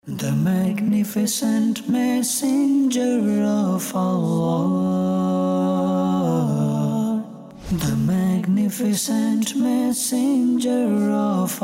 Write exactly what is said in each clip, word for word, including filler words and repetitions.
The magnificent messenger of Allah, the magnificent messenger of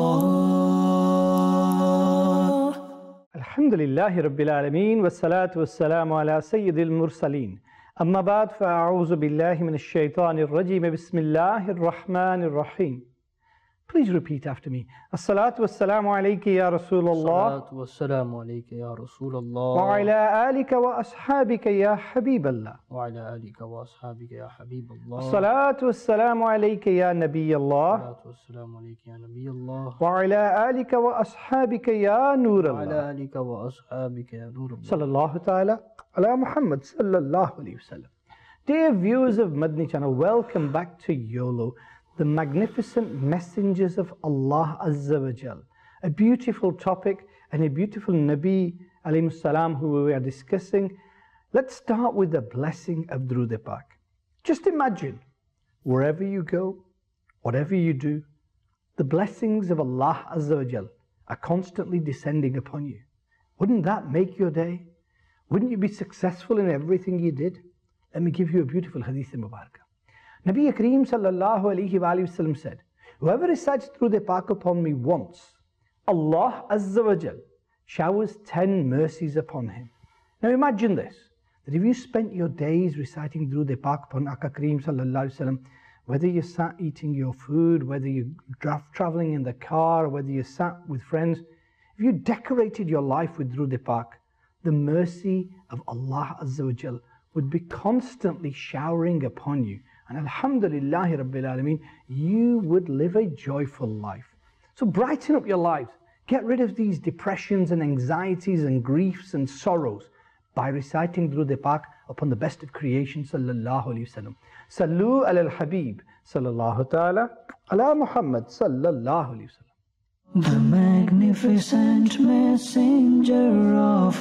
Allah. Alhamdulillahi Rabbil Alameen, wassalatu wassalamu ala Sayyidil Mursaleen. Amma ba'd, fa'a'udhu billahi minash shaitanir rajim, bismillahir rahmanir rahim. Please repeat after me. As-salatu wassalamu alayka ya Rasulullah. As-salatu wassalamu alayka ya Rasulullah. Wa ala alika wa ashabika ya Habiballah. Wa ala alika wa ashabika ya Habiballah. As-salatu wassalamu alayka ya Nabiyallah. As-salatu wassalamu alayka ya Nabiyallah. Wa ala alika wa ashabika ya Nurallah. Wa ala alika wa ashabika ya Nurallah. Sallallahu ta'ala ala Muhammad sallallahu alayhi wa sallam. Dear viewers of Madni Channel, welcome back to YOLO, the magnificent messengers of Allah Azza wa Jal. A beautiful topic and a beautiful Nabi alayhi salam who we are discussing. Let's start with the blessing of Durud Pak. Just imagine, wherever you go, whatever you do, the blessings of Allah Azza wa Jal are constantly descending upon you. Wouldn't that make your day? Wouldn't you be successful in everything you did? Let me give you a beautiful hadith Mubarakah. Nabi Kareem sallallahu alayhi wa sallam said, whoever recites Durud Pak upon me once, Allah Azza wa Jal showers ten mercies upon him. Now imagine this, that if you spent your days reciting Durud Pak upon Aka Kareem sallallahu alayhi wa sallam, whether you sat eating your food, whether you tra traveling in the car, whether you sat with friends, if you decorated your life with Durud Pak, the mercy of Allah Azza wa Jal would be constantly showering upon you. And Alhamdulillahi Rabbil Alameen, you would live a joyful life. So brighten up your lives. Get rid of these depressions and anxieties and griefs and sorrows by reciting Durud Pak upon the best of creation sallallahu alayhi wa sallam. Sallu ala al-Habib sallallahu ta'ala ala Muhammad sallallahu alayhi wa sallam. The magnificent messenger of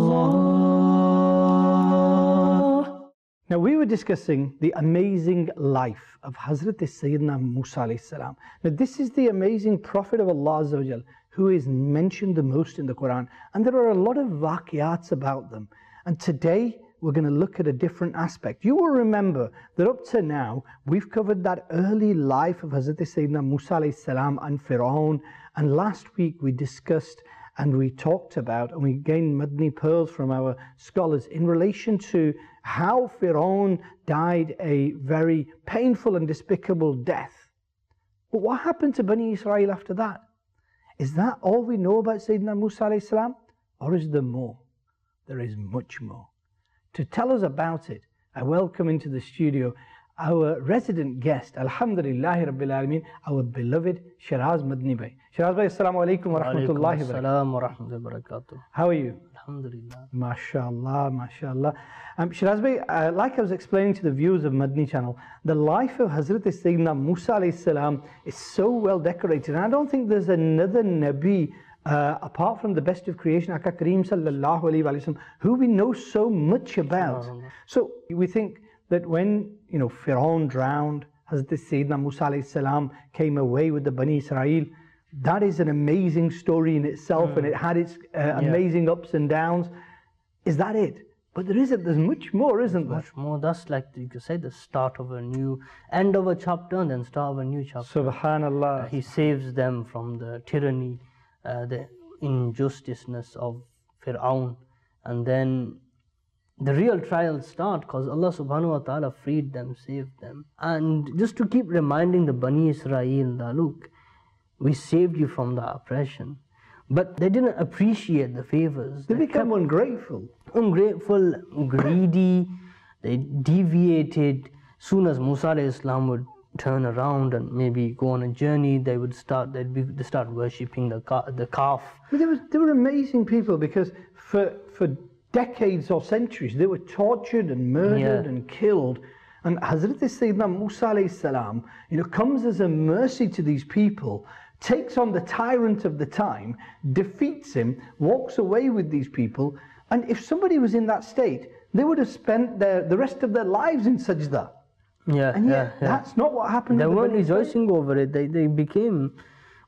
Allah. Now we were discussing the amazing life of Hazrat Sayyidina Musa alayhi salam. Now this is the amazing Prophet of Allah Azza wa Jal who is mentioned the most in the Quran, and there are a lot of waqiyats about them. And today we're going to look at a different aspect. You will remember that up to now we've covered that early life of Hazrat Sayyidina Musa alayhi salam and Fir'aun, and last week we discussed and we talked about and we gained Madni pearls from our scholars in relation to how Fir'aun died a very painful and despicable death. But what happened to Bani Israel after that? Is that all we know about Sayyidina Musa alayhi salam? Or is there more? There is much more. To tell us about it, I welcome into the studio our resident guest, Alhamdulillahi Rabbil Alameen, our beloved Shiraz Madni Bhai. Shiraz Bhai, assalamu alaikum wa rahmatullahi wa Assalamu wa rahmatullahi wa barakatuh. How are you? Alhamdulillah. MashaAllah, MashaAllah. Um, Shiraz Bhai, uh, like I was explaining to the viewers of Madni Channel, the life of Hazrat Sayyidina Musa alayhi salam is so well decorated, and I don't think there's another Nabi uh, apart from the best of creation, Aka Kareem sallallahu alayhi wa sallam, who we know so much about. So we think that when, you know, Fir'aun drowned, Hazrat Sayyidina Musa alayhi salam came away with the Bani Israel. That is an amazing story in itself, mm. and it had its uh, yeah. amazing ups and downs. Is that it? But there isn't. There's much more, isn't there? Much more. That's like, you could say, the start of a new, end of a chapter and then start of a new chapter. Subhanallah. Uh, he saves them from the tyranny, uh, the injusticeness of Fir'aun, and then the real trials start because Allah subhanahu wa ta'ala freed them, saved them. And just to keep reminding the Bani Israel that, look, we saved you from the oppression. But they didn't appreciate the favors. They, they become ungrateful. Ungrateful, greedy, they deviated. Soon as Musa alayhi salam would turn around and maybe go on a journey, they would start, they'd be, they start worshipping the, the calf. But they were, they were amazing people because for, for decades or centuries they were tortured and murdered yeah. and killed. And Hazrat Sayyidina Musa alayhi salam, you know, comes as a mercy to these people, takes on the tyrant of the time, defeats him, walks away with these people. And if somebody was in that state, they would have spent their, the rest of their lives in sajda. Yeah, and yet yeah, yeah. that's not what happened. They weren't rejoicing over it. They, they became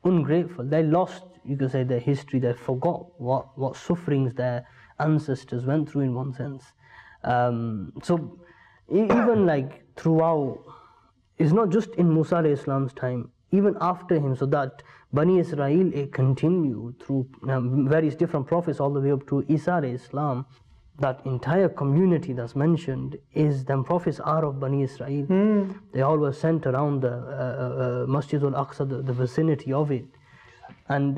ungrateful. They lost, you could say, their history. They forgot what, what sufferings their ancestors went through in one sense. Um, so e- even like throughout, it's not just in Musa alayhi salam's time, even after him, so that Bani Israel, it continued through um, various different prophets all the way up to Isa alayhi salam. That entire community that's mentioned is, them prophets are of Bani Israel. Mm. They all were sent around the uh, uh, Masjid al-Aqsa, the, the vicinity of it. And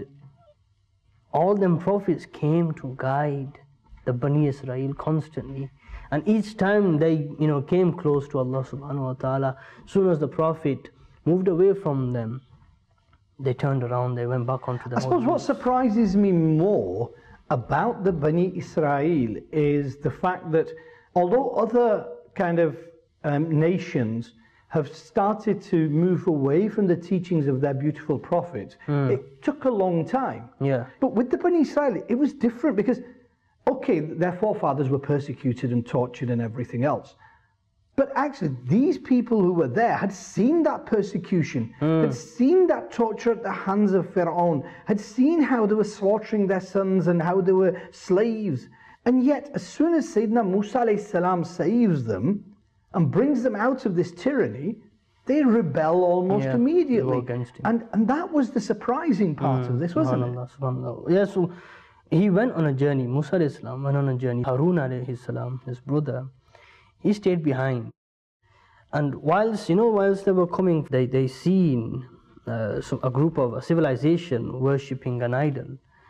all them prophets came to guide the Bani Israel constantly. And each time they, you know, came close to Allah subhanahu wa ta'ala, as soon as the Prophet moved away from them, they turned around, they went back onto the I suppose what surprises me more about the Bani Israel is the fact that although other kind of um, nations have started to move away from the teachings of their beautiful prophet, mm. it took a long time. Yeah. But with the Bani Israel, it was different because, okay, their forefathers were persecuted and tortured and everything else. But actually, these people who were there had seen that persecution, mm. had seen that torture at the hands of Fir'aun, had seen how they were slaughtering their sons and how they were slaves. And yet, as soon as Sayyidina Musa alayhi salam saves them and brings them out of this tyranny, they rebel almost yeah, immediately. Against him. And, and that was the surprising part mm. of this, wasn't Subhanallah, it? Subhanallah. Yeah, so he went on a journey, Musa alayhi salam went on a journey. Harun alayhi salam, his brother, he stayed behind. And whilst, you know, whilst they were coming, they, they seen uh, some, a group of a civilization worshipping an idol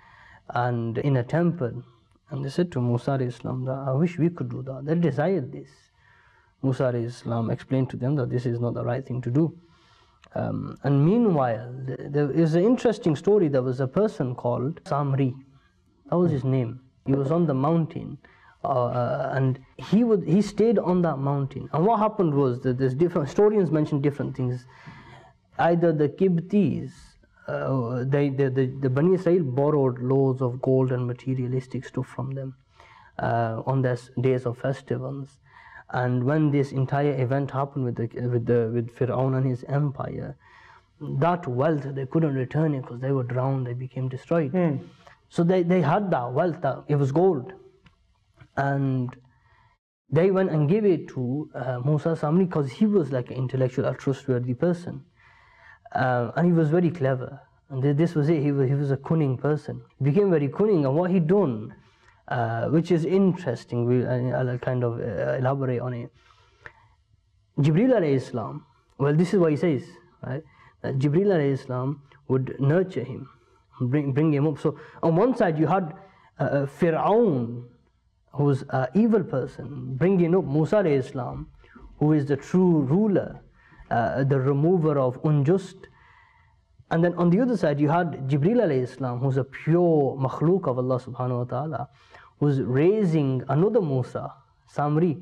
and in a temple. And they said to Musa alayhi salam, I wish we could do that. They desired this. Musa alayhi salam explained to them that this is not the right thing to do. Um, and meanwhile, there is an interesting story. There was a person called Samri. That was his name. He was on the mountain. Uh, and he would he stayed on that mountain. And what happened was that there's different historians mention different things. Either the Qibtis, uh, they, the, the the Bani Israel borrowed loads of gold and materialistic stuff from them uh, on their days of festivals. And when this entire event happened with the with the with Fir'aun and his empire, that wealth they couldn't return it because they were drowned. They became destroyed. Mm. So they they had that wealth. That it was gold. And they went and gave it to uh, Musa Samri because he was like an intellectual, a trustworthy person. Uh, and he was very clever. And this was it, he was, he was a cunning person. He became very cunning, and what he done, uh, which is interesting, we, I'll kind of uh, elaborate on it. Jibreel alayhi salam, well, this is what he says, right? That Jibreel alayhi salam would nurture him, bring, bring him up. So on one side you had uh, Fir'aun, who's an evil person, bringing up Musa alayhi salam, who is the true ruler, uh, the remover of unjust. And then on the other side, you had Jibreel alayhi salam, who's a pure makhluk of Allah subhanahu wa ta'ala, who's raising another Musa, Samri.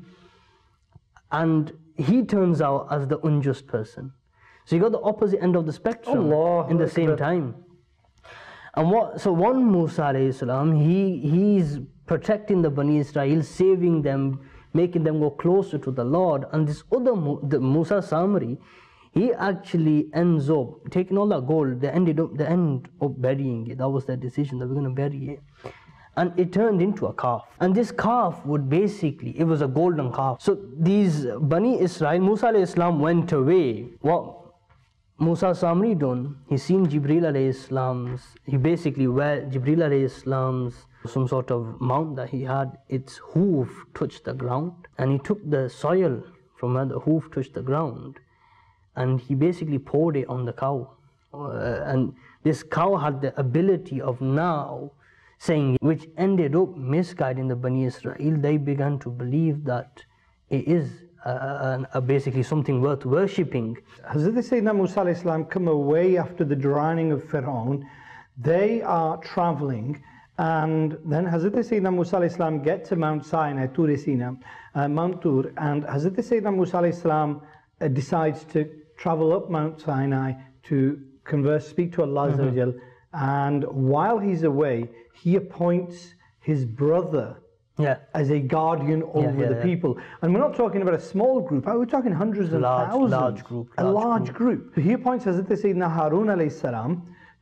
And he turns out as the unjust person. So you got the opposite end of the spectrum Allah in the same time. And what, so one Musa alayhi salam, he, he's protecting the Bani Israel, saving them, making them go closer to the Lord. And this other, the Musa Samri, he actually ends up taking all that gold. They ended up, they end up burying it. That was their decision, that we're going to bury it. And it turned into a calf. And this calf would basically, it was a golden calf. So these Bani Israel, Musa alayhi salam went away. What Musa Samri done, he seen Jibreel alayhi salam's, he basically where Jibreel alayhi salam's some sort of mount that he had, its hoof touched the ground, and he took the soil from where the hoof touched the ground, and he basically poured it on the cow. Uh, and this cow had the ability of now saying, which ended up misguiding the Bani Israel. They began to believe that it is uh, uh, basically something worth worshipping. Hazrat Sayyidina Musa alayhi salam come away after the drowning of Fir'aun. They are traveling, and then Hazrat Sayyidina Musa alayhi salam get to Mount Sinai, Tur Sina, uh, Mount Tur, and Hazrat Sayyidina Musa alayhi salam uh, decides to travel up Mount Sinai to converse, speak to Allah mm-hmm. Azza wa Jal. And while he's away, he appoints his brother yeah. as a guardian over yeah, yeah, the yeah. people. And we're not talking about a small group, we're talking hundreds of large, thousands. Large group. A large, large group. group. He appoints Hazrat Sayyidina Harun alayhi salam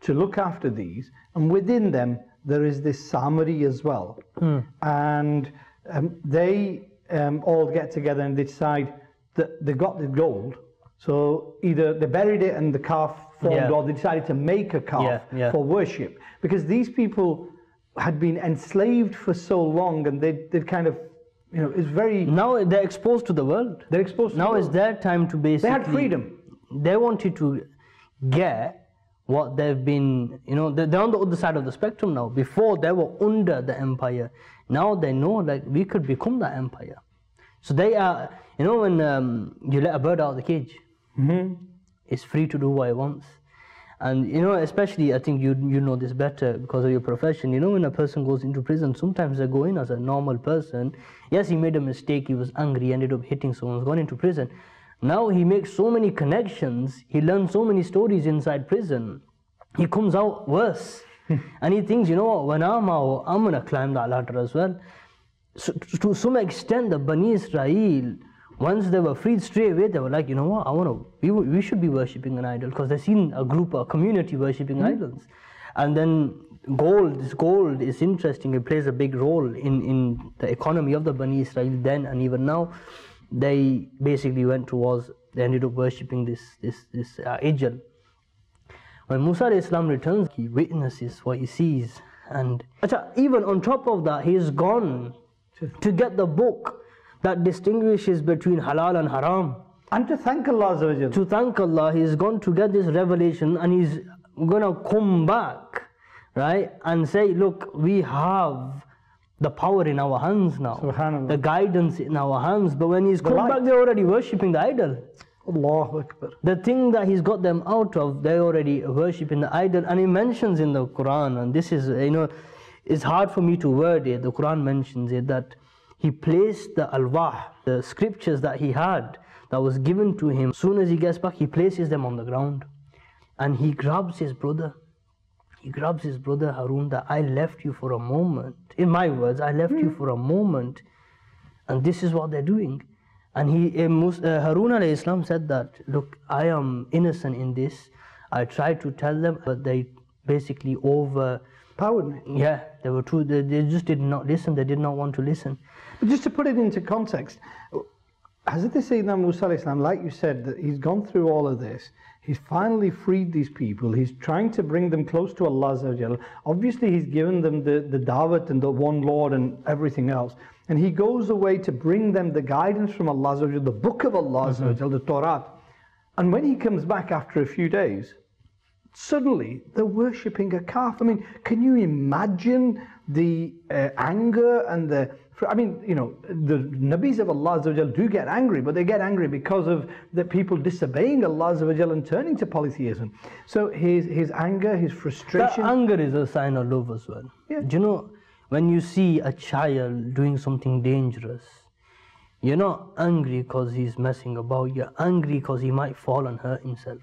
to look after these, and within them there is this Samari as well. Mm. And um, they um, all get together and they decide that they got the gold, so either they buried it and the calf formed, yeah. or they decided to make a calf yeah, yeah. for worship, because these people had been enslaved for so long, and they they kind of, you know, it's very... Now they're exposed to the world. They're exposed to now the world. It's their time to basically... They had freedom. They wanted to get what they've been, you know, they're on the other side of the spectrum now. Before they were under the empire. Now they know like we could become that empire. So they are, you know, when um, you let a bird out of the cage, mm-hmm. it's free to do what it wants. And you know, especially I think you you know this better because of your profession. You know, when a person goes into prison, sometimes they go in as a normal person. Yes, he made a mistake, he was angry, ended up hitting someone, gone into prison. Now he makes so many connections, he learns so many stories inside prison. He comes out worse. And he thinks, you know what, when I'm out, I'm going to climb that ladder as well. So, to some extent, the Bani Israel, once they were freed straight away, they were like, you know what, I want to, we, we should be worshipping an idol, because they've seen a group, a community worshipping mm-hmm. idols. And then gold, this gold is interesting, it plays a big role in, in the economy of the Bani Israel then and even now. They basically went towards, they ended up worshipping this, this, this uh, Ijal. When Musa alayhi salam returns, he witnesses what he sees. And even on top of that, he is gone to get the book that distinguishes between halal and haram. And to thank Allah Azza wa Jal. To thank Allah, he's gone to get this revelation, and he's going to come back, right, and say, look, we have the power in our hands now, the guidance in our hands. But when he's come the back, they're already worshipping the idol. Allahu Akbar. The thing that he's got them out of, they're already worshipping the idol. And he mentions in the Quran, and this is, you know, it's hard for me to word it, the Quran mentions it, that he placed the alwah, the scriptures that he had, that was given to him, as soon as he gets back, he places them on the ground. And he grabs his brother. He grabs his brother Harun, that I left you for a moment. In my words, I left mm. you for a moment. And this is what they're doing. And he, uh, Harun alayhi salam said that, look, I am innocent in this. I tried to tell them, but they basically overpowered me. Yeah, they were too, they, they just did not listen. They did not want to listen. But just to put it into context, Hazrat Sayyidina Musa alayhi salam, like you said, that he's gone through all of this. He's finally freed these people. He's trying to bring them close to Allah Azza wa Jal. Obviously, he's given them the, the da'wat and the one Lord and everything else. And he goes away to bring them the guidance from Allah Azza wa Jal, the book of Allah Azza wa Jal, the Torah. And when he comes back after a few days, suddenly they're worshipping a calf. I mean, can you imagine the uh, anger and the... I mean, you know, the Nabis of Allah Azza wa Jal do get angry, but they get angry because of the people disobeying Allah Azza wa Jal and turning to polytheism. So his his anger, his frustration... That anger is a sign of love as well. Yeah. Do you know, when you see a child doing something dangerous, you're not angry because he's messing about, you're angry because he might fall and hurt himself.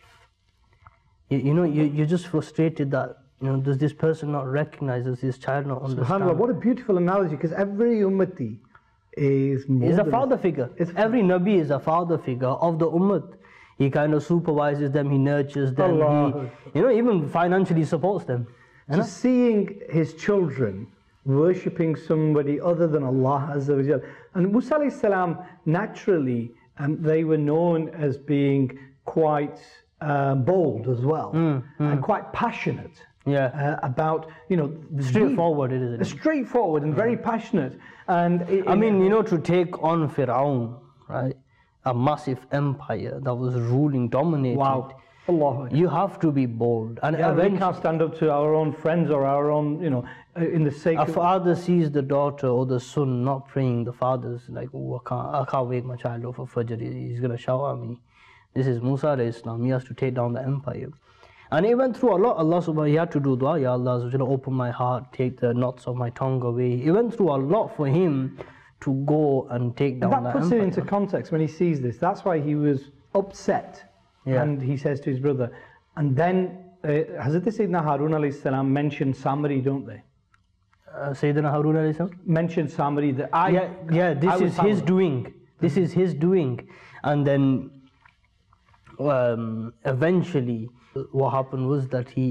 You, you know, you, you're just frustrated that, you know, does this person not recognize, does this child not understand? SubhanAllah, what a beautiful analogy, because every ummati is is a father figure. It's every Nabi is a father figure of the ummah. He kind of supervises them, he nurtures them, Allah. he, you know, even financially supports them. So know? Seeing his children worshipping somebody other than Allah Azza wa Jal. And Musa alayhi salam, naturally, um, they were known as being quite uh, bold as well, mm, mm. and quite passionate. Yeah. Uh, about, you know, straightforward it is. Straightforward and very passionate. And it, I mean, you know, to take on Fir'aun, right? A massive empire that was ruling, dominated. Wow. Allah. You have to be bold. And yeah, we can't stand up to our own friends or our own, you know, in the sake a of... A father sees the daughter or the son not praying. The father's like, oh, I can't, I can't wake my child up for Fajr. He's going to shout at me. This is Musa alayhi salam. He has to take down the empire. And he went through a lot. Allah subhanahu wa ta'ala, he had to do dua. Ya Allah, open my heart, take the knots of my tongue away. He went through a lot for him to go and take down that the puts empire. it into context when he sees this. That's why he was upset. Yeah. And he says to his brother. And then uh, Hazrat Sayyidina Harun alayhi salam mentioned Samari, don't they? Uh, Sayyidina Harun alayhi salam? Mentioned Samari. That I, yeah, yeah, this I is his doing. This mm-hmm. is his doing. And then um, eventually what happened was that he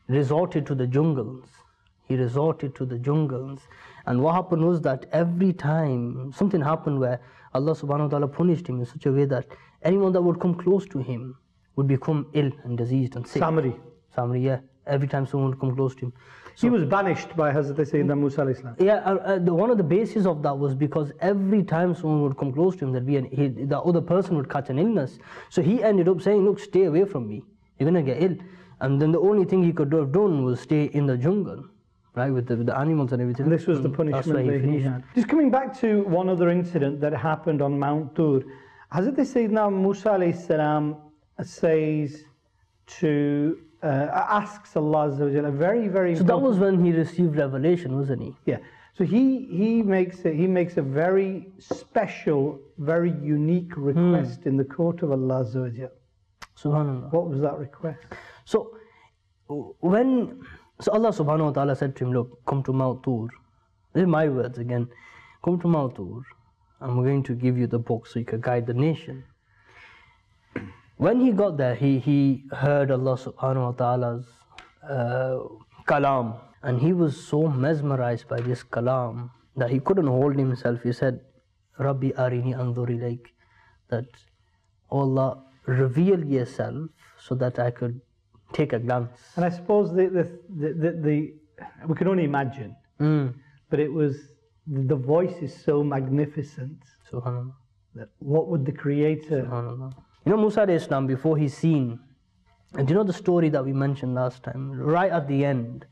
resorted to the jungles. He resorted to the jungles. And what happened was that every time something happened where Allah subhanahu wa ta'ala punished him in such a way that anyone that would come close to him would become ill and diseased and sick. Samri. Samri, yeah. Every time someone would come close to him. So, He was banished by Hazrat Sayyidina Musa alayhi salam. yeah, uh, uh, the, one of the bases of that was because every time someone would come close to him, there'd be an, he, the other person would catch an illness. So he ended up saying, look, stay away from me. You're going to get ill. And then the only thing he could have done was stay in the jungle, right, with the, with the animals and everything. And this was the And punishment that's where that he finished. had. Just coming back to one other incident that happened on Mount Tur. Hazrat Sayyidina Musa alayhi salam says to, uh, asks Allah Azza wa Jalla a very, very So that important- was when he received revelation, wasn't he? Yeah. So he he makes a, he makes a very special, very unique request in the court of Allah Azza wa Jalla. Subhanallah. What was that request? So when so Allah subhanahu wa ta'ala said to him, look, come to Mount Tur. These are my words again. Come to Mount Tur. I'm going to give you the book so you can guide the nation. When he got there, he, he heard Allah subhanahu wa ta'ala's uh, kalam. And he was so mesmerized by this kalam that he couldn't hold himself. He said, Rabbi arini anzur ilayk. That, oh Allah, reveal yourself so that I could take a glance. And I suppose the the the, the, the we can only imagine, Mm. but it was the voice is so magnificent Subhanallah. that what would the Creator? Subhanallah. You know Musa alayhi salam, before he's seen, and do you know the story that we mentioned last time, right at the end,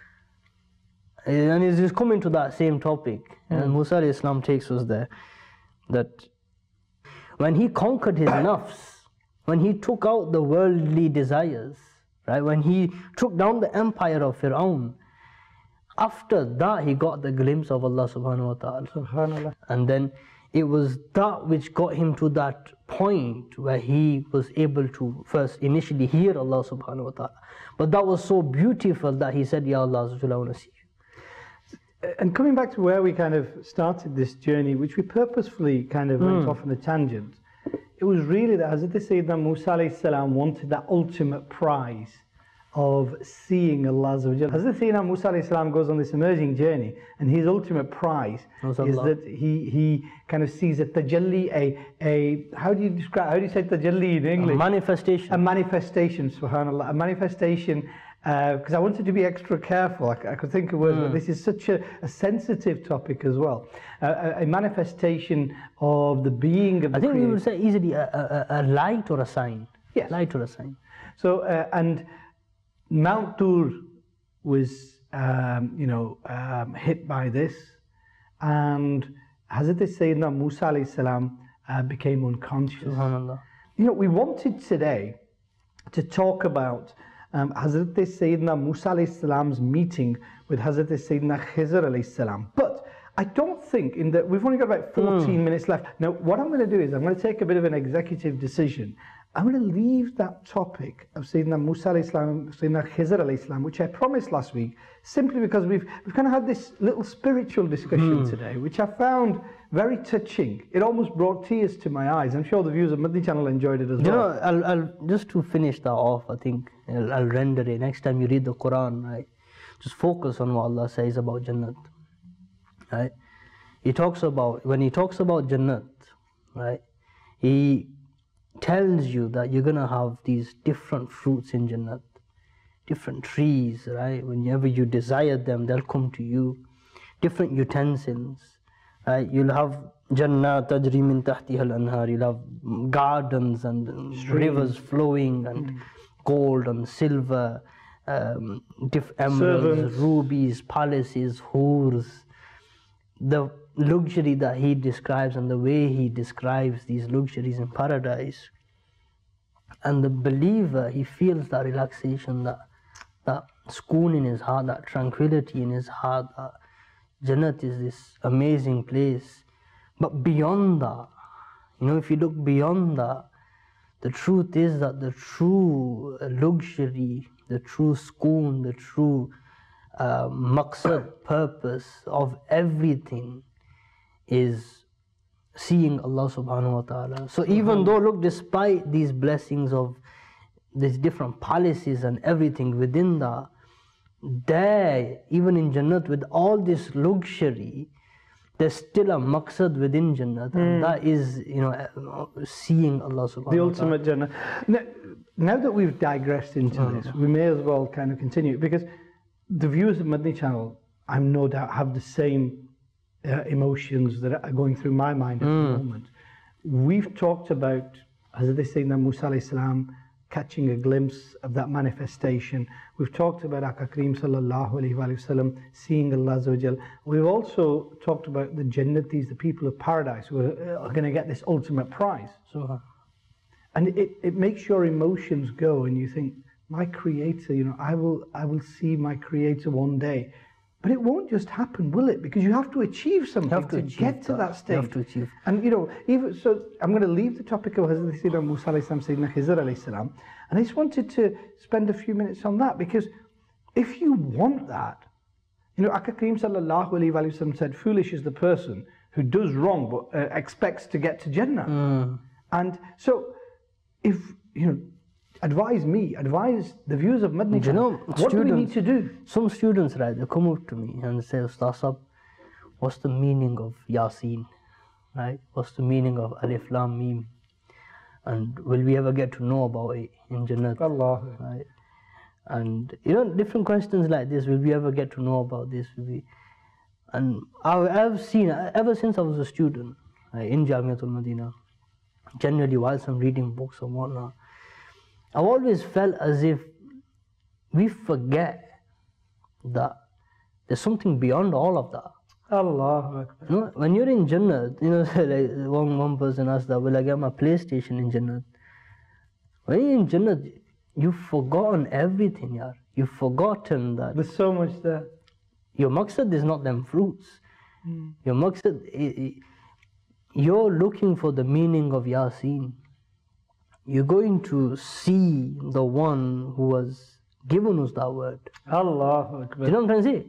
and it's coming to that same topic, and Musa alayhi salam takes us there, that when he conquered his nafs, when he took out the worldly desires, right, when he took down the empire of Fir'aun, after that he got the glimpse of Allah subhanahu wa ta'ala. Subhanallah. And then it was that which got him to that point where he was able to first initially hear Allah subhanahu wa ta'ala. But that was so beautiful that he said, Ya Allah, I want to see you. And coming back to where we kind of started this journey, which we purposefully kind of went off on a tangent, it was really that Hazrat Sayyidina Musa alayhi salam wanted that ultimate prize of seeing Allah Azza wa Jalla. Hazrat Sayyidina Musa alayhi salam goes on this emerging journey, and his ultimate prize is Allah. that he he kind of sees a tajalli, a a how do you describe how do you say tajalli in English? Manifestation. A manifestation, subhanallah, a manifestation. Because uh, I wanted to be extra careful, I, I could think of words, but this is such a, a sensitive topic as well. Uh, a, a manifestation of the being of the I think we Creator. would say easily a, a, a light or a sign. Yes. Light or a sign. So, uh, and Mount Tur was, um, you know, um, hit by this, and Hazrat Sayyidina Musa alayhi salam uh, became unconscious. Subhanallah. You know, we wanted today to talk about um, Hazrat Sayyidina Musa alayhi salam's meeting with Hazrat Sayyidina Khizr alayhi salam. But I don't think in the, we've only got about fourteen minutes left. Now, what I'm going to do is I'm going to take a bit of an executive decision. I'm going to leave that topic of Sayyidina Musa alayhi salam, Sayyidina Khizr alayhi salam, which I promised last week, simply because we've, we've kind of had this little spiritual discussion today, which I found very touching. It almost brought tears to my eyes. I'm sure the viewers of Madni channel enjoyed it as You well. know, I'll, I'll just to finish that off, I think I'll, I'll render it. Next time you read the Quran, right, just focus on what Allah says about Jannat. Right? He talks about, when he talks about Jannat, right, he tells you that you're going to have these different fruits in Jannat, different trees, right? Whenever you desire them, they'll come to you. Different utensils, right? You'll have Jannat tajri min tahtiha al-anhar. You'll have gardens and rivers flowing, and gold and silver, um, diff- emeralds, Servants. rubies, palaces, hurs. The luxury that he describes and the way he describes these luxuries in paradise, and the believer, he feels that relaxation, that that schoon in his heart, that tranquility in his heart, that Jannat is this amazing place. But beyond that, you know, if you look beyond that, the truth is that the true luxury, the true schoon, the true uh, maqsad, purpose of everything is seeing Allah subhanahu wa ta'ala. So even though, look, despite these blessings of these different palaces and everything within that, there, even in Jannat, with all this luxury, there's still a maqsad within Jannat, and that is, you know, seeing Allah subhanahu wa ta'ala. The ultimate Jannah. Now, now that we've digressed into Mm. this, we may as well kind of continue, because the viewers of Madani Channel, I'm no doubt, have the same uh, emotions that are going through my mind at Mm. the moment. We've talked about, as they say, Musa alayhi salam catching a glimpse of that manifestation. We've talked about Aka Kareem sallallahu alayhi wa sallam seeing Allah Azza wa Jal. We've also talked about the Jannatis, the people of paradise, who are, are going to get this ultimate prize. Subhan. And it, it makes your emotions go, and you think, my Creator, you know, I will I will see my Creator one day. But it won't just happen, will it? Because you have to achieve something have to to, achieve get to that. that stage. You have to achieve. And you know, even so, I'm going to leave the topic of Hazrat Sayyidina Musa alayhi salam, Sayyidina Khizr alayhi salam, and I just wanted to spend a few minutes on that, because if you want that, you know, Aka Kareem sallallahu alayhi wa sallam said, foolish is the person who does wrong but uh, expects to get to Jannah. Mm. And so, if, you know, advise me, advise the viewers of Madani, You know, what do we need students- to do? Some students, right, they come up to me and say, Ustaz Sahab, what's the meaning of Yasin? Right? What's the meaning of Alif Lam Mim? And will we ever get to know about it in Jannat? Allah. Right? And you know, different questions like this, will we ever get to know about this? Will we? And I, I've seen, ever since I was a student right, in Jamiatul Madinah, generally whilst I'm reading books and whatnot, I've always felt as if we forget that there's something beyond all of that. Allah. You know, when you're in Jannah, you know, like one, one person asked that, will I get my PlayStation in Jannah? When you're in Jannah, you've forgotten everything, yaar. You've forgotten that There's so much there. your maqsad is not them fruits. Your maqsad, i- i- you're looking for the meaning of Yasin. You're going to see the one who has given us that word. Allah. Do you know what I'm trying to say?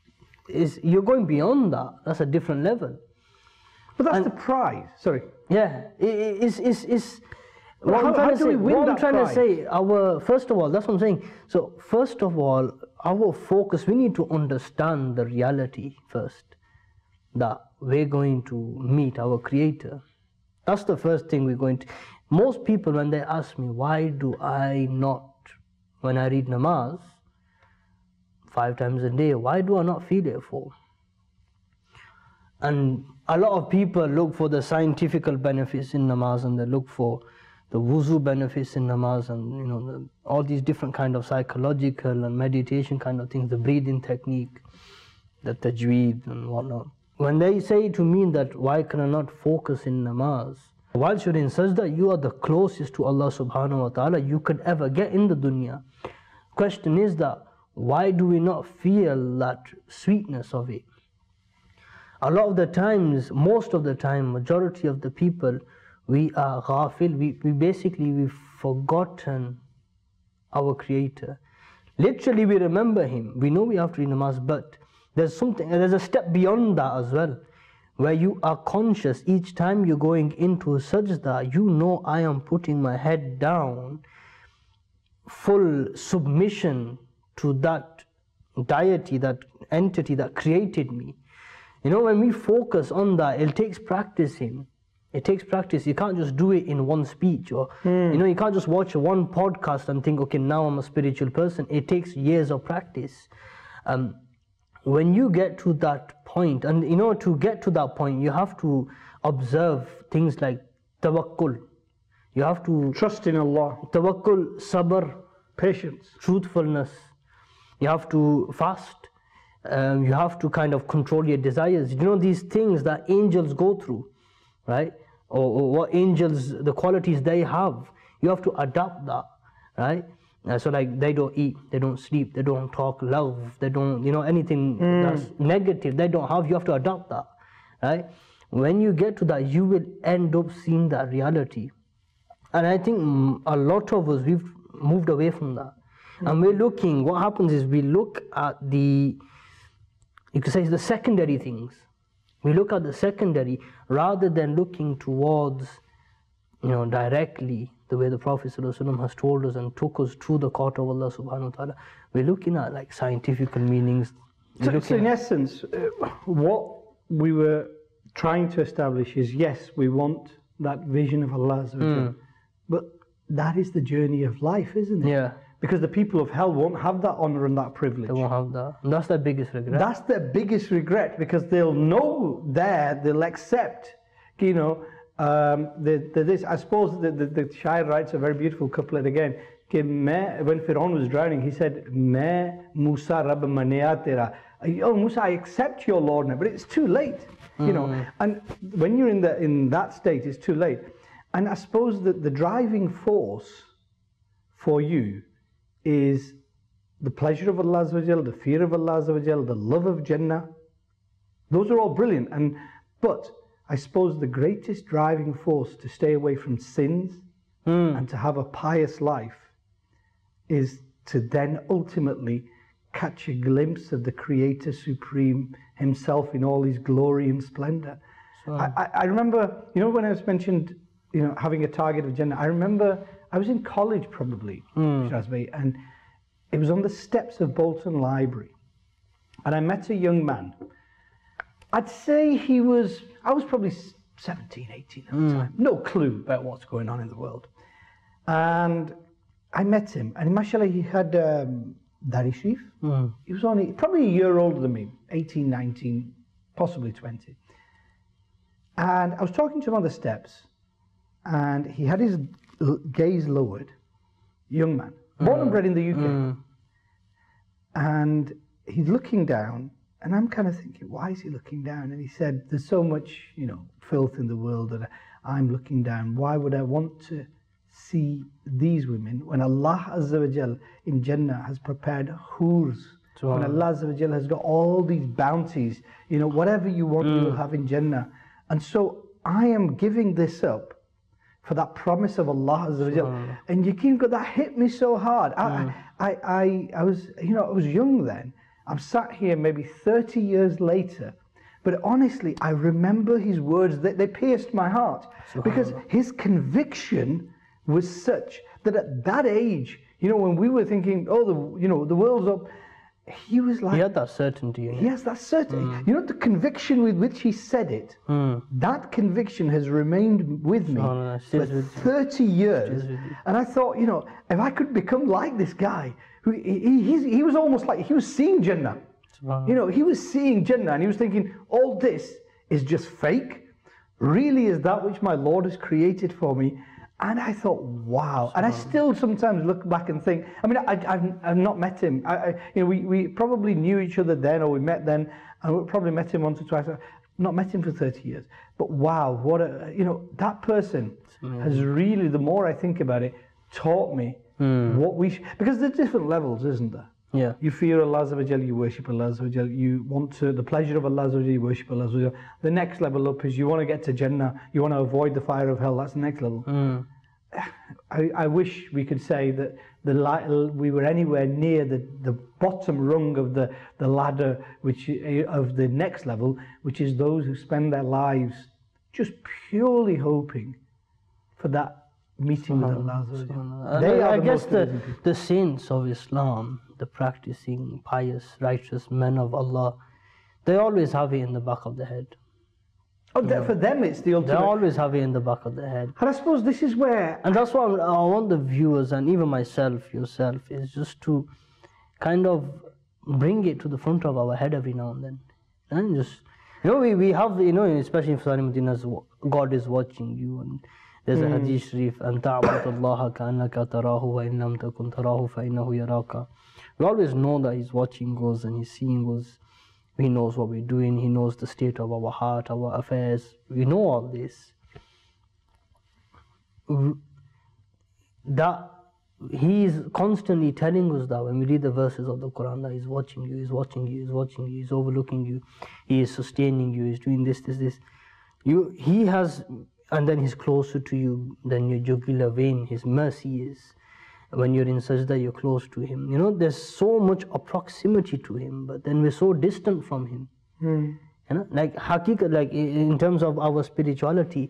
Is you're going beyond that. That's a different level. But that's the prize. Sorry. Yeah, i- i- it's it's it's. Well, What how- I'm trying how to do say. we win What I'm that trying prize? to say. Our first of all, that's what I'm saying. So first of all, our focus. We need to understand the reality first. That we're going to meet our Creator. That's the first thing we're going to. Most people, when they ask me, why do I not, when I read namaz, five times a day, why do I not feel it for? And a lot of people look for the scientific benefits in namaz, and they look for the wuzu benefits in namaz, and you know the, all these different kind of psychological and meditation kind of things, the breathing technique, the tajweed and whatnot. When they say to me that why can I not focus in namaz, while you're in sajda, you are the closest to Allah subhanahu wa ta'ala you could ever get in the dunya. Question is that why do we not feel that sweetness of it? A lot of the times, most of the time, majority of the people, we are ghafil, we, we basically, we've forgotten our Creator. Literally we remember Him, we know we have to read namaz, but there's something, there's a step beyond that as well, where you are conscious each time you're going into a sajda, you know I am putting my head down, full submission to that deity, that entity that created me. You know, when we focus on that, it takes practicing. It takes practice. You can't just do it in one speech, or you know, you can't just watch one podcast and think, okay, now I'm a spiritual person. It takes years of practice. Um, when you get to that point, and you know, to get to that point, you have to observe things like tawakkul. You have to Trust in Allah. tawakkul, sabr, Patience. truthfulness. You have to fast. Um, you have to kind of control your desires. You know, these things that angels go through, right? Or, or what angels, the qualities they have, you have to adapt that, right? Uh, so like they don't eat, they don't sleep, they don't talk love, they don't, you know, anything that's negative, they don't have, you have to adopt that, right? When you get to that, you will end up seeing that reality. And I think mm, a lot of us, we've moved away from that. And we're looking, what happens is we look at the, you could say the secondary things. We look at the secondary rather than looking towards, you know, directly the way the Prophet ﷺ has told us and took us to the court of Allah subhanahu wa ta'ala, we're looking at like scientific meanings. We're So, so in essence, uh, what we were trying to establish is, yes, we want that vision of Allah Azza wa Jal, but that is the journey of life, isn't it? Yeah. Because the people of hell won't have that honor and that privilege. They won't have that. And that's their biggest regret. That's their biggest regret, because they'll know there, they'll accept, you know, um, the, the, this. I suppose the, the, the Shair writes a very beautiful couplet again. When Fir'aun was drowning, he said, "Main Musa Rabb manea tera." Oh Musa, I accept your Lord now, but it's too late, you know. Mm. And when you're in the in that state, it's too late. And I suppose that the driving force for you is the pleasure of Allah Azza wa Jal, the fear of Allah Azza wa Jal, the love of Jannah. Those are all brilliant. And but I suppose the greatest driving force to stay away from sins Mm. and to have a pious life is to then ultimately catch a glimpse of the Creator Supreme Himself in all His glory and splendor. So- I, I, I remember, you know, when I was mentioned, you know, having a target of Jannah, I remember I was in college probably, Mm. Shazmi, and it was on the steps of Bolton Library, and I met a young man. I'd say he was, I was probably seventeen, eighteen at the time, no clue about what's going on in the world. And I met him, and mashallah, he had um, Dari Sharif. Mm. He was only probably a year older than me, eighteen, nineteen, possibly twenty. And I was talking to him on the steps, and he had his l- gaze lowered, young man, born and bred in the U K. Mm. And he's looking down, and I'm kind of thinking, why is he looking down? And he said, there's so much, you know, filth in the world that I'm looking down. Why would I want to see these women when Allah Azza wa Jal in Jannah has prepared hurs, when Allah Azza wa Jal has got all these bounties, you know, whatever you want, you will have in Jannah. And so I am giving this up for that promise of Allah Azza wa Jal. And Yaqeen, that hit me so hard. I, I, I, I was, you know, I was young then. I'm sat here maybe thirty years later, but honestly, I remember his words, that they pierced my heart, because his conviction was such that at that age, you know, when we were thinking, oh, the, you know, the world's up, he was like, He had that certainty. In it. yes, that's certain. You know, the conviction with which he said it, Mm. that conviction has remained with me SubhanAllah, it for stays with you. thirty years. Stays with you. And I thought, you know, if I could become like this guy, who he, he, he's- he was almost like he was seeing Jannah. SubhanAllah. You know, he was seeing Jannah, and he was thinking, all this is just fake. Really is that which my Lord has created for me. And I thought, wow. And I still sometimes look back and think, I mean, I, I've, I've not met him. I, I, you know, we, we probably knew each other then, or we met then, and we probably met him once or twice. I've not met him for thirty years. But wow, what a, you know, that person has really, the more I think about it, taught me what we, sh- because there's different levels, isn't there? Yeah. You fear Allah Azza wa Jal, you worship Allah Azza wa Jal, you want to, the pleasure of Allah Azza wa Jal, you worship Allah Azza wa Jal. The next level up is you want to get to Jannah, you want to avoid the fire of hell, that's the next level. Mm. I, I wish we could say that the li- we were anywhere near the, the bottom rung of the, the ladder, which of the next level, which is those who spend their lives just purely hoping for that meeting with Allah Azza wa Jal. SubhanAllah. They And are I the guess most the, amazing people. the saints of Islam, the practicing, pious, righteous men of Allah, they always have it in the back of the head. Oh, that, for them it's the They ultimate. always have it in the back of the head. And I suppose this is where And that's why I'm- I want the viewers and even myself, yourself, is just to kind of bring it to the front of our head every now and then. And just, you know, we, we have, you know, especially in Saudi Medina's, God is watching you. And there's a hadith sharif, أَن تَعْبُدَ اللَّهَ كَأَنَّكَ تَرَاهُ وَإِن لَمْ تَكُنْ تَرَاهُ فَإِنَّهُ يَرَاكَ. We always know that He's watching us and He's seeing us. He knows what we're doing. He knows the state of our heart, our affairs. We know all this. That He is constantly telling us that when we read the verses of the Quran, that He's watching you, He's watching you, He's watching you, He's overlooking you, He is sustaining you, He's doing this, this, this. You, He has, and then He's closer to you than your jugular vein. His mercy is. When you're in sajda, you're close to Him. You know, there's so much proximity to Him, but then we're so distant from Him. You know, like haqiqat, like in terms of our spirituality,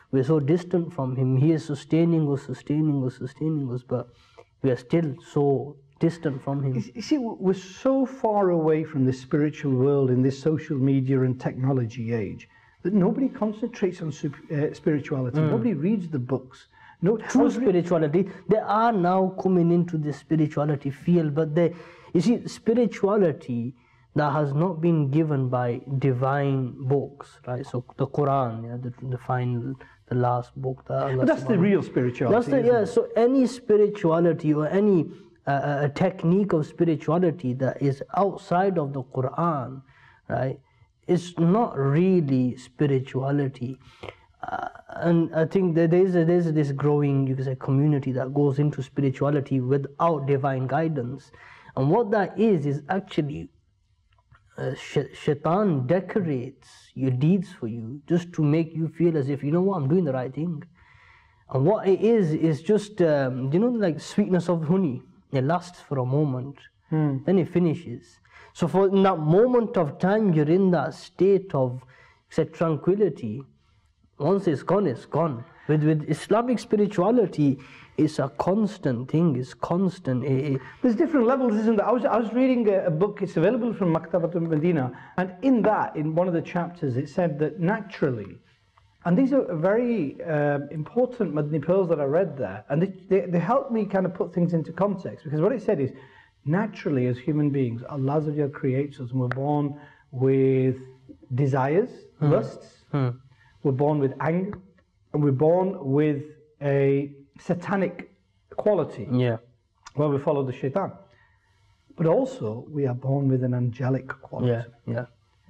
we're so distant from Him. He is sustaining us, sustaining us, sustaining us, but we are still so distant from Him. You see, we're so far away from the spiritual world in this social media and technology age that nobody concentrates on super, uh, spirituality. Mm. Nobody reads the books. No, True spirituality. They are now coming into the spirituality field, but they, you see, spirituality that has not been given by divine books, right? So the Quran, yeah, the, the final, the last book. That Allah but that's the real spirituality. That's the, yeah. It? So any spirituality or any uh, a technique of spirituality that is outside of the Quran, right, is not really spirituality. Uh, and I think that there's a, there's this growing, you could say, community that goes into spirituality without divine guidance, and what that is is actually uh, sh- shaitan decorates your deeds for you just to make you feel as if, you know what, I'm doing the right thing. And what it is is just um, you know, like sweetness of honey. It lasts for a moment, hmm. then it finishes. So for in that moment of time, you're in that state of, say, tranquility. Once it's gone, it's gone. With with Islamic spirituality, it's a constant thing. It's constant. It, it There's different levels, isn't there? I was I was reading a, a book. It's available from Maktabatul Medina, and in that, in one of the chapters, it said that naturally, and these are very uh, important Madni pearls that I read there, and they, they they help me kind of put things into context, because what it said is, naturally as human beings, Allah Azza wa Jalla creates us, and we're born with desires, hmm. lusts. Hmm. We're born with anger, and we're born with a satanic quality, yeah, where we follow the shaitan. But also, we are born with an angelic quality. Yeah, yeah.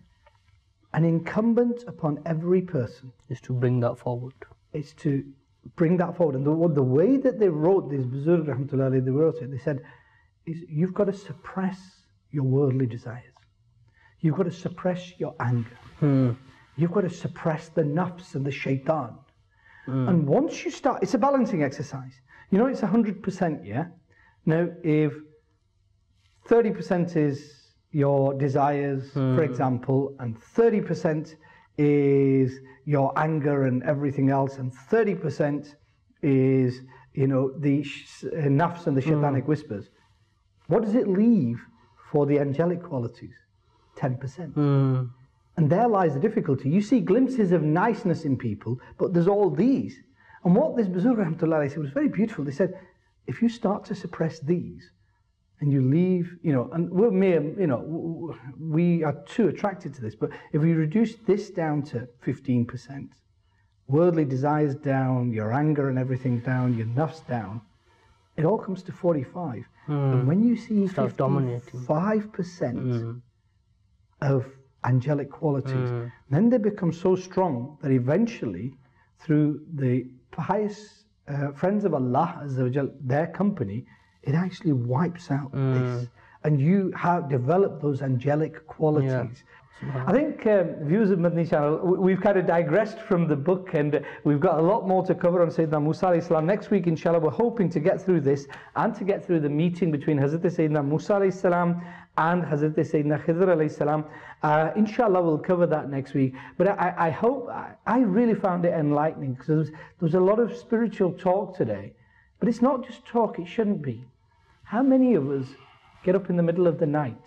An incumbent upon every person is to bring that forward. Is to bring that forward. And the, the way that they wrote this, Buzurg Rahmatullah, they wrote it, they said, is you've got to suppress your worldly desires. You've got to suppress your anger. Hmm. You've got to suppress the nafs and the shaitan. Mm. And once you start, it's a balancing exercise. You know, it's one hundred percent, yeah? Now, if thirty percent is your desires, mm. for example, and thirty percent is your anger and everything else, and thirty percent is, you know, the sh- nafs and the shaitanic mm. whispers, what does it leave for the angelic qualities? ten percent. Mm. And there lies the difficulty. You see glimpses of niceness in people, but there's all these. And what this Buzurg Rahmatullah said was very beautiful. They said, if you start to suppress these, and you leave, you know, and we're mere, you know, we are too attracted to this, but if we reduce this down to fifteen percent, worldly desires down, your anger and everything down, your nafs down, it all comes to forty-five. Mm. And when you see fifty-five percent mm. of angelic qualities, mm. then they become so strong that eventually, through the pious uh, friends of Allah, Azza wa Jal, their company, it actually wipes out mm. this, and you have developed those angelic qualities. Yeah. I think um, viewers of Madni Channel, we've kind of digressed from the book, and we've got a lot more to cover on Sayyidina Musa alayhi salam. Next week, inshallah, we're hoping to get through this and to get through the meeting between Hazrat Sayyidina Musa alayhi salam and Hazrat Sayyidina Khidr alayhi salam. Uh, inshallah, we'll cover that next week. But I, I hope, I, I really found it enlightening, because there was, there was a lot of spiritual talk today. But it's not just talk, it shouldn't be. How many of us get up in the middle of the night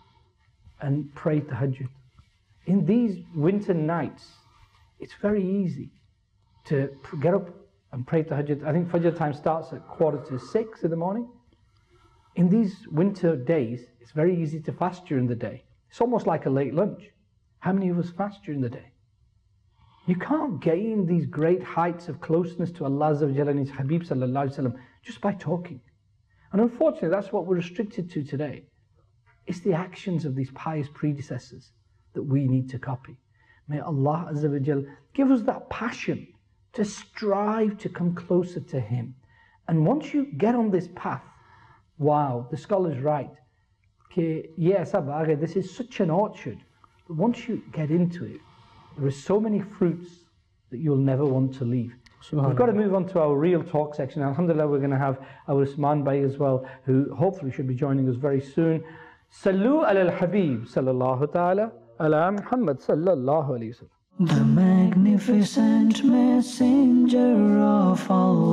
and pray tahajjud? In these winter nights, it's very easy to get up and pray tahajjud. I think Fajr time starts at quarter to six in the morning. In these winter days, it's very easy to fast during the day. It's almost like a late lunch. How many of us fast during the day? You can't gain these great heights of closeness to Allah Azza wa Jalla and His Habib Sallallahu Alaihi Wasallam just by talking. And unfortunately, that's what we're restricted to today. It's the actions of these pious predecessors that we need to copy. May Allah Azza wa Jal give us that passion to strive to come closer to Him. And once you get on this path, wow, the scholar's right. Yes, this is such an orchard. But once you get into it, there are so many fruits that you'll never want to leave. We've got to move on to our real talk section. Alhamdulillah, we're going to have our Usman Bhai as well, who hopefully should be joining us very soon. Sallu ala al-Habib sallallahu ta'ala ala Muhammad sallallahu alayhi wa sallam. the magnificent messenger of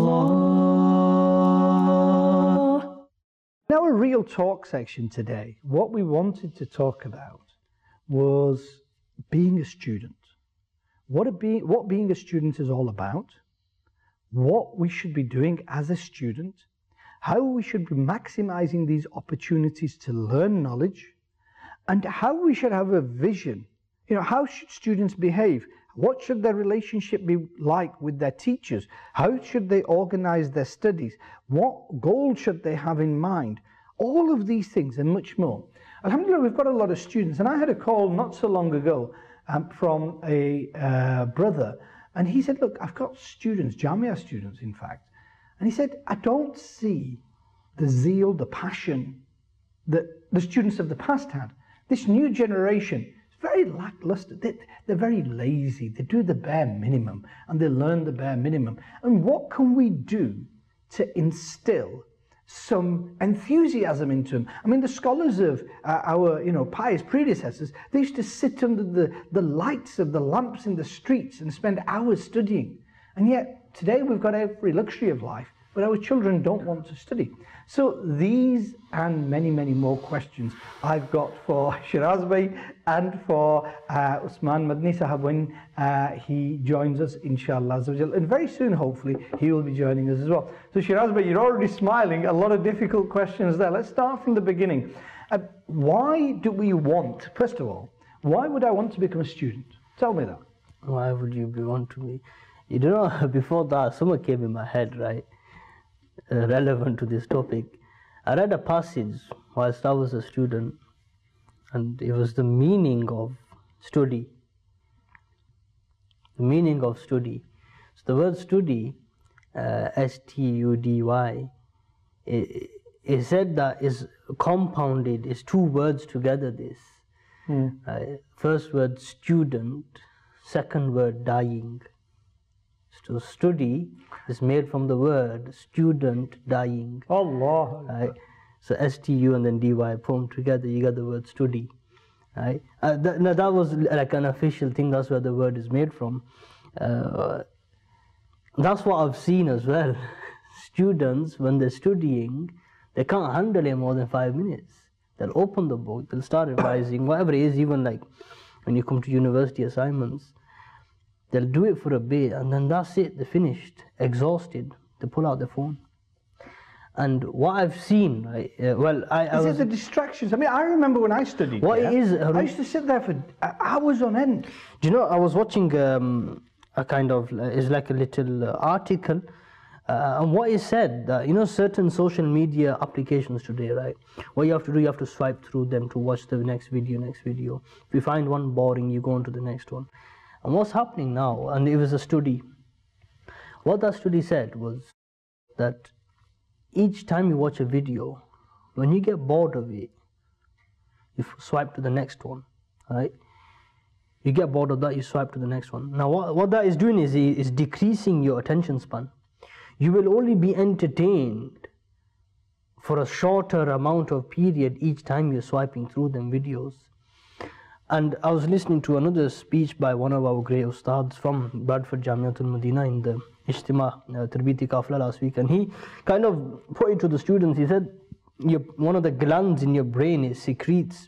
Allah. In our Real Talk section today, what we wanted to talk about was being a student. What, a be, what being a student is all about, what we should be doing as a student, how we should be maximizing these opportunities to learn knowledge, and how we should have a vision. You know, how should students behave? What should their relationship be like with their teachers? How should they organize their studies? What goals should they have in mind? All of these things and much more. Alhamdulillah, we've got a lot of students, and I had a call not so long ago um, from a uh, brother, and he said, look, I've got students, Jamia students in fact, and he said, I don't see the zeal, the passion that the students of the past had. This new generation is very lackluster. They, they're very lazy. They do the bare minimum and they learn the bare minimum. And what can we do to instill some enthusiasm into them? I mean, the scholars of uh, our, you know, pious predecessors, they used to sit under the, the lights of the lamps in the streets and spend hours studying. And yet, today we've got every luxury of life, but our children don't want to study. So these and many, many more questions I've got for Shiraz Bhai and for uh, Usman Madni Sahab when uh, he joins us, inshallah. And very soon, hopefully, he will be joining us as well. So Shiraz Bhai, you're already smiling, a lot of difficult questions there. Let's start from the beginning. Uh, why do we want, first of all, why would I want to become a student? Tell me that. Why would you be want to be? You know, before that, someone came in my head, right? Uh, relevant to this topic. I read a passage whilst I was a student, and it was the meaning of study. The meaning of study. So the word study, uh, S T U D Y, it, it said that is compounded, is two words together this. Hmm. Uh, first word student, second word dying. So study is made from the word student dying. Allah. Right? So S T U and then D Y, put them together, you get the word study. Right? Uh, that, now that was like an official thing, that's where the word is made from. Uh, that's what I've seen as well. Students, when they're studying, they can't handle it more than five minutes. They'll open the book, they'll start revising, whatever it is, even like when you come to university assignments. They'll do it for a bit and then that's it, they're finished, exhausted, they pull out their phone. And what I've seen, right, uh, well, I, I Is was... it the distractions? I mean, I remember when I studied What here, it is... I used to sit there for hours on end. Do you know, I was watching um, a kind of, uh, it's like a little uh, article, uh, and what it said, that, you know, certain social media applications today, right, what you have to do, you have to swipe through them to watch the next video, next video. If you find one boring, you go on to the next one. And what's happening now, and it was a study, what that study said was that each time you watch a video, when you get bored of it, you swipe to the next one, right? You get bored of that, you swipe to the next one. Now what, what that is doing is, is decreasing your attention span. You will only be entertained for a shorter amount of period each time you're swiping through them videos. And I was listening to another speech by one of our great ustads from Bradford Jamiatul Madina in the Ijtima uh, Tarbiti Kafla last week, and he kind of put it to the students. He said, your, one of the glands in your brain is secretes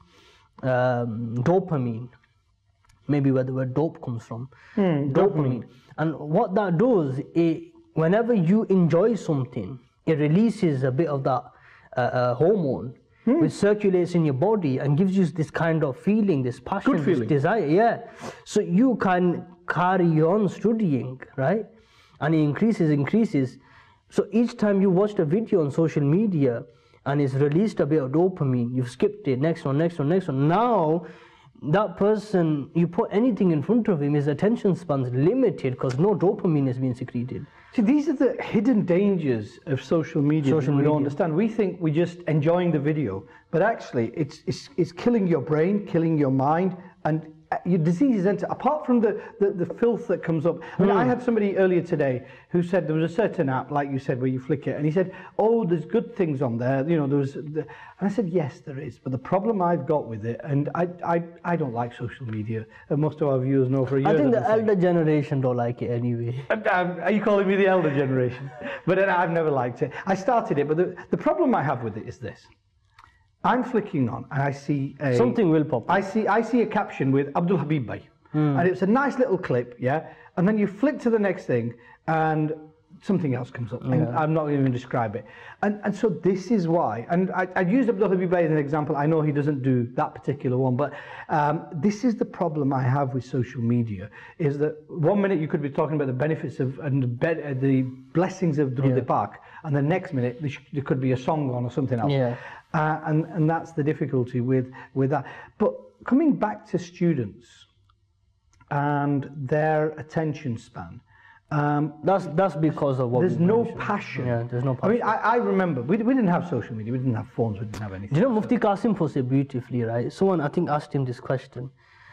um, dopamine, maybe where the word dope comes from, Hmm, dopamine. dopamine. And what that does, it, whenever you enjoy something, it releases a bit of that uh, uh, hormone, Hmm. which circulates in your body and gives you this kind of feeling, this passion, Good feeling. this desire. Yeah. So you can carry on studying, right? And it increases, increases. So each time you watch a video on social media and it's released a bit of dopamine, you've skipped it, next one, next one, next one. Now, that person, you put anything in front of him, his attention span's limited because no dopamine is being secreted. See, these are the hidden dangers of social media Social that we don't media. understand. We think we're just enjoying the video, but actually it's, it's, it's killing your brain, killing your mind, and your diseases enter, apart from the, the, the filth that comes up. I, mean, I had somebody earlier today who said there was a certain app, like you said, where you flick it, and he said, oh, there's good things on there, you know, there was, the, and I said, yes, there is, but the problem I've got with it, and I, I, I don't like social media, and most of our viewers know for a year. I think the the elder generation don't like it anyway. Um, Are you calling me the elder generation? But uh, I've never liked it. I started it, but the, the problem I have with it is this. I'm flicking on and I see a... Something will pop up. I see, I see a caption with Abdul Habib Bhai. Mm. And it's a nice little clip, yeah? And then you flick to the next thing and something else comes up. Yeah. And I'm not even going to describe it. And, and so this is why. And I, I used Abdul Habib Bhai as an example. I know he doesn't do that particular one. But um, this is the problem I have with social media, is that one minute you could be talking about the benefits of and the, be uh, the blessings of Durud yeah. Pak, and the next minute there, there could be a song on or something else. Yeah. Uh, and, and that's the difficulty with, with that. But coming back to students and their attention span, um, that's that's because of what there's we no mentioned. passion. Yeah, there's no passion. I mean, I, I remember, we, we didn't have social media, we didn't have phones, we didn't have anything. Do you know, Mufti Qasim puts it beautifully, right? Someone, I think, asked him this question.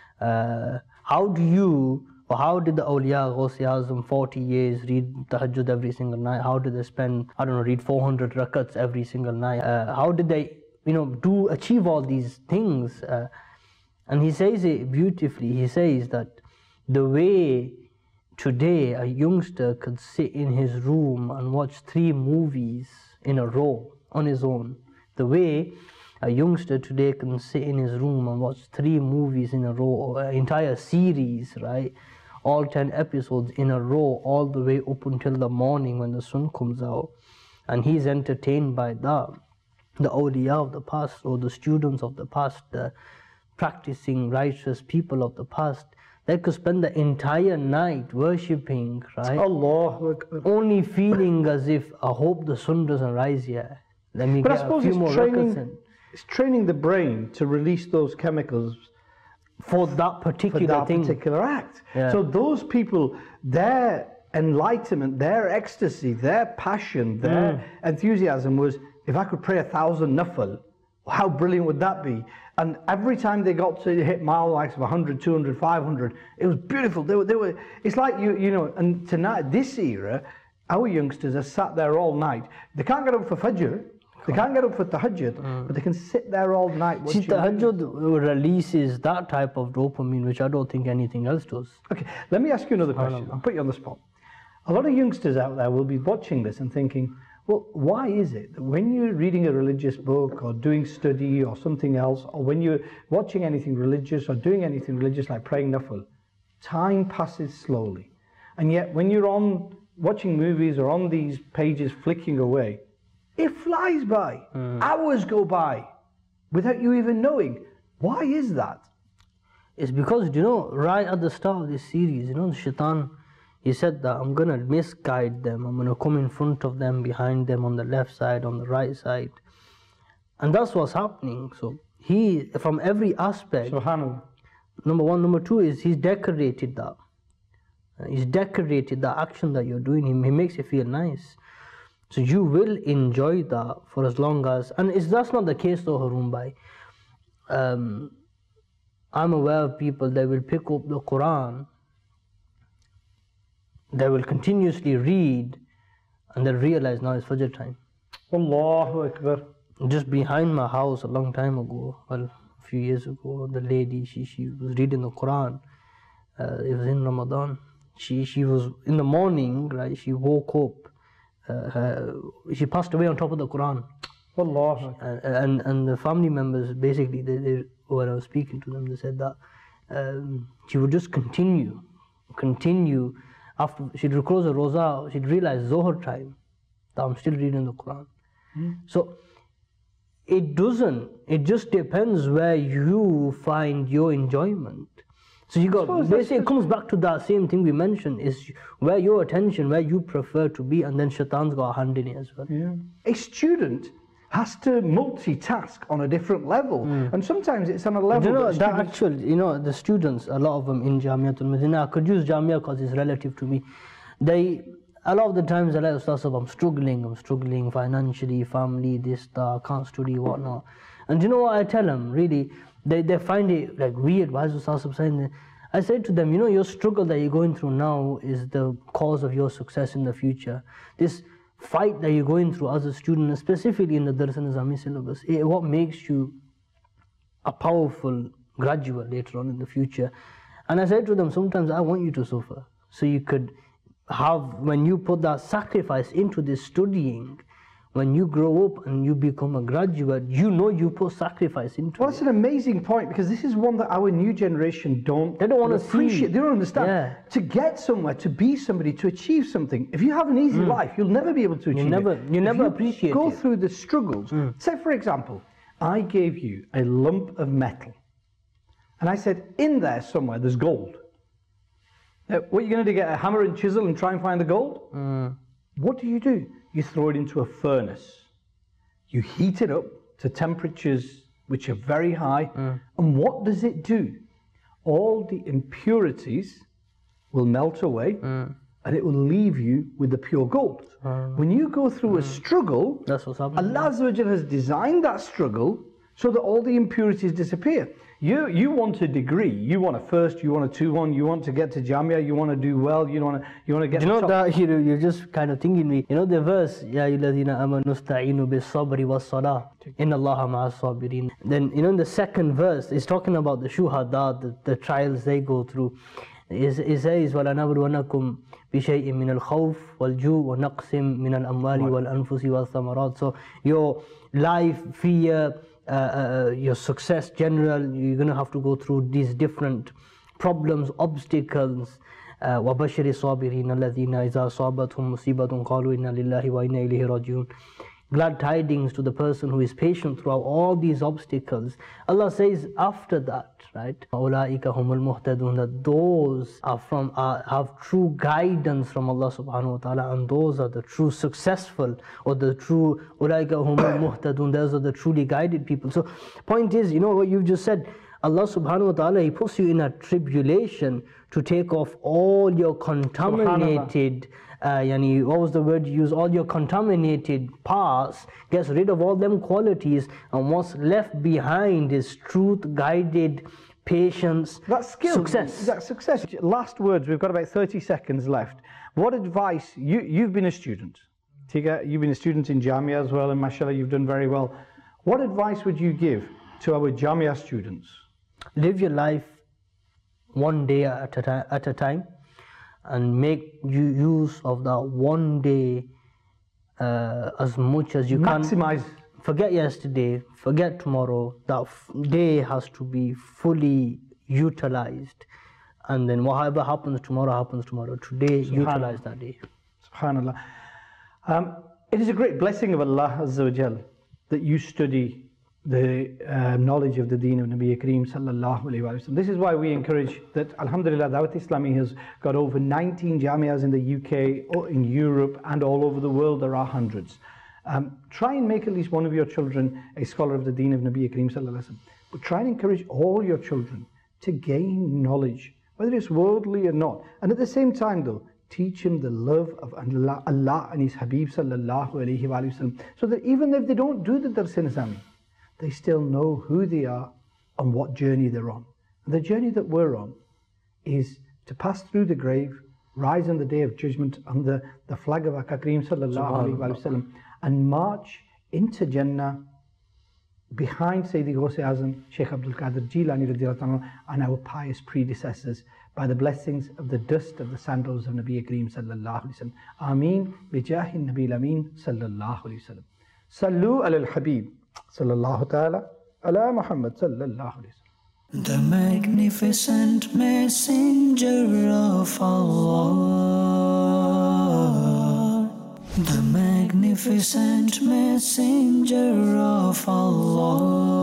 Uh, how do you, or how did the awliya, Ghaus-e Azam, forty years, read tahajjud every single night? How did they spend, I don't know, read four hundred rakats every single night? Uh, how did they, you know, do achieve all these things? Uh, and he says it beautifully. He says that the way today a youngster could sit in his room and watch three movies in a row on his own, the way a youngster today can sit in his room and watch three movies in a row, or an entire series, right? All ten episodes in a row, all the way up until the morning when the sun comes out. And he's entertained by that. The awliya of the past, or the students of the past, the practicing righteous people of the past, they could spend the entire night worshipping, right? Allah. Only feeling as if, I hope the sun doesn't rise yet. Let me But get I suppose a few more it's rakats training, in. it's training the brain to release those chemicals For that particular for that thing. particular act. Yeah. So those people, their enlightenment, their ecstasy, their passion, their Mm. enthusiasm was, if I could pray a thousand nafal, how brilliant would that be? And every time they got to hit mile likes of one hundred, two hundred, five hundred, it was beautiful. They were, they were, it's like, you you know, and tonight, this era, our youngsters are sat there all night. They can't get up for Fajr, they can't get up for Tahajjud, mm. but they can sit there all night watching. See, Tahajjud releases that type of dopamine, which I don't think anything else does. Okay, let me ask you another question. I'll put you on the spot. A lot of youngsters out there will be watching this and thinking, well, why is it that when you're reading a religious book or doing study or something else, or when you're watching anything religious or doing anything religious like praying nafal, time passes slowly. And yet when you're on watching movies or on these pages flicking away, it flies by. Mm. Hours go by without you even knowing. Why is that? It's because, you know, right at the start of this series, you know, the shaitan, he said that I'm going to misguide them. I'm going to come in front of them, behind them, on the left side, on the right side. And that's what's happening. So he, from every aspect, Subhanallah. Number one. Number two is he's decorated that. He's decorated the action that you're doing. He, he makes you feel nice. So you will enjoy that for as long as... And it's, that's not the case though, Haroon Bhai. Um, I'm aware of people that will pick up the Quran, they will continuously read, and they'll realize now it's Fajr time. Allahu Akbar. Just behind my house a long time ago, well, a few years ago, the lady, she, she was reading the Quran. Uh, it was in Ramadan. She, she was, in the morning, right, she woke up, uh, her, she passed away on top of the Quran. Allah. And, and, and the family members, basically, they, they, when I was speaking to them, they said that um, she would just continue, continue. After she'd close the roza, she'd realize Zohar time, that I'm still reading the Quran. Mm. So it doesn't, it just depends where you find your enjoyment. So you got, basically it comes back to that same thing we mentioned, is where your attention, where you prefer to be, and then shaitan's got a hand in it as well. Yeah. A student has to multitask on a different level, mm. and sometimes it's on a level. You know, that, that actual, you know, the students, a lot of them in Jamiatul Medina, I could use Jamia because it's relative to me. They, a lot of the times, they're like, Ustaz, I'm struggling, I'm struggling financially, family, this, that, I can't study, whatnot. And you know what I tell them, really, they, they find it like weird. Why is Ustaz saying? I said to them, you know, your struggle that you're going through now is the cause of your success in the future. This fight that you're going through as a student, specifically in the Dars Nizami syllabus, it, what makes you a powerful graduate later on in the future. And I said to them, sometimes I want you to suffer, so you could have, when you put that sacrifice into this studying, when you grow up and you become a graduate, you know you put sacrifice into Well, it. that's an amazing point, because this is one that our new generation don't They don't want to appreciate. see. They don't understand. Yeah. To get somewhere, to be somebody, to achieve something, if you have an easy life, you'll never be able to achieve never- it. you If never appreciate go it. through the struggles. Say, for example, I gave you a lump of metal, and I said, in there somewhere, there's gold. Now, what are you going to do, get a hammer and chisel and try and find the gold? Mm. What do you do? You throw it into a furnace. You heat it up to temperatures which are very high. Mm. And what does it do? All the impurities will melt away, Mm. and it will leave you with the pure gold. When you go through a struggle, That's what's happening. Allah Azza wa Jal has designed that struggle so that all the impurities disappear. You you want a degree, you want a first, you want a two one, you want to get to Jamia, you want to do well, you want to you want to get You to know top. that you know, you're just kind of thinking me. You know the verse, Ya ayyuhalladhina amanu ista'inu bis sabri was salah. Inna Allaha ma'as sabirin. Then you know in the second verse, it's talking about the shuhada, the, the trials they go through. It says, وَلَنَبْلُوَنَّكُمْ بِشَيْءٍ مِّنَ الْخَوْفِ وَالْجُوعِ وَنَقْصٍ مِّنَ الْأَمْوَالِ وَالْأَنفُسِ وَالثَّمَرَاتِ. So your life, fear, uh, uh, your success general, you're going to have to go through these different problems, obstacles. وَبَشِّرِ الصَّابِرِينَ الَّذِينَ إِذَا أَصَابَتْهُم مُّصِيبَةٌ قَالُوا إِنَّا لِلَّهِ وَإِنَّا إِلَيْهِ رَاجِعُونَ. Glad tidings to the person who is patient throughout all these obstacles. Allah says after that, right? أُولَٰئِكَ هُمُ الْمُهْتَدُونَ, that those are from are, have true guidance from Allah subhanahu wa ta'ala, and those are the true successful, or the true أُولَٰئِكَ هُمُ الْمُهْتَدُونَ, those are the truly guided people. So point is, you know what you've just said, Allah subhanahu wa ta'ala, He puts you in a tribulation to take off all your contaminated, uh, yani, what was the word you use? All your contaminated parts, gets rid of all them qualities, and what's left behind is truth, guided, patience, That skill, success. That success. Last words, we've got about thirty seconds left. What advice, you, you've been a student, Tika, you've been a student in Jamia as well, and mashallah, you've done very well. What advice would you give to our Jamia students? Live your life one day at a, ti- at a time, and make you use of that one day uh, as much as you can. Maximize. Forget yesterday, forget tomorrow. That f- day has to be fully utilized, and then whatever happens tomorrow happens tomorrow. Today, utilize that day. SubhanAllah. Um, it is a great blessing of Allah Azza wa Jal that you study the uh, knowledge of the deen of Nabi Kareem sallallahu alayhi wa sallam. This is why we encourage that, alhamdulillah, Dawat Islami has got over nineteen Jamias in the U K, or in Europe, and all over the world there are hundreds. Um, try and make at least one of your children a scholar of the deen of Nabi Kareem sallallahu alayhi wa sallam. But try and encourage all your children to gain knowledge, whether it's worldly or not. And at the same time though, teach him the love of Allah, Allah and His Habib sallallahu alayhi wa sallam, so that even if they don't do the Dars Nizami, they still know who they are and what journey they're on. And the journey that we're on is to pass through the grave, rise on the day of judgment under the flag of Aka Kareem sallallahu alayhi wa sallam, and march into Jannah behind Sayyidi Ghaus Azam, Shaykh Abdul Qadir Jilani radiallahu anhu, and our pious predecessors, by the blessings of the dust of the sandals of Nabi Kareem sallallahu alayhi wa sallam. Ameen bijahi Nabi Amin sallallahu alayhi wa sallam. Sallu ala al-Habib sallallahu ta'ala ala Muhammad sallallahu alayhi wa sallam. The magnificent messenger of Allah. The magnificent messenger of Allah.